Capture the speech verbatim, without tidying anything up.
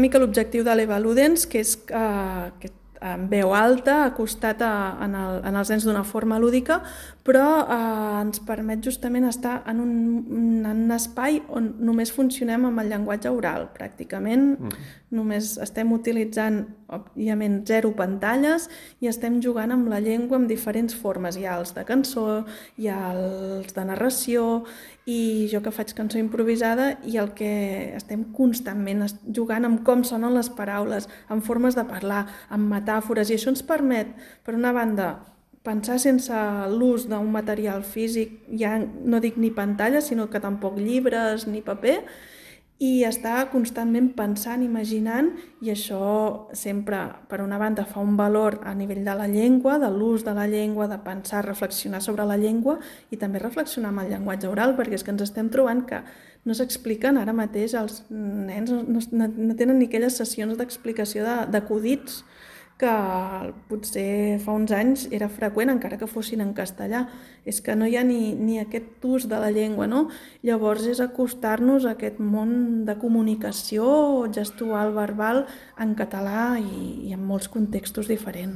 mica l'objectiu de l'Eva Ludens, que és eh, que en veu alta, acostat a, en, el, en els nens d'una forma lúdica, però eh, ens permet justament estar en un, en un espai on només funcionem amb el llenguatge oral, pràcticament. Mm. Només estem utilitzant, òbviament, zero pantalles i estem jugant amb la llengua en diferents formes. Hi ha els de cançó, hi ha els de narració, i jo que faig cançó improvisada, i el que estem constantment jugant amb com sonen les paraules, amb formes de parlar, amb metàfores, i això ens permet, per una banda, pensar sense l'ús d'un material físic, ja no dic ni pantalla, sinó que tampoc llibres ni paper, i estar constantment pensant, imaginant, i això sempre, per una banda, fa un valor a nivell de la llengua, de l'ús de la llengua, de pensar, reflexionar sobre la llengua, i també reflexionar amb el llenguatge oral, perquè és que ens estem trobant que no s'expliquen ara mateix, els nens no, no, no tenen ni aquelles sessions d'explicació d'acudits que potser fa uns anys era freqüent, encara que fossin en castellà. És que no hi ha ni, ni aquest ús de la llengua, no? Llavors és acostar-nos a aquest món de comunicació gestual, verbal, en català i, i en molts contextos diferents.